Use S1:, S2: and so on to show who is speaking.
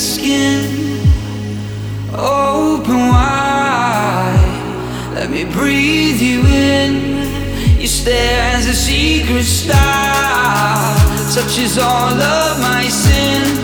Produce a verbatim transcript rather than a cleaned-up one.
S1: skin. Open wide, let me breathe you in. You stare as a secret star touches all of my sin.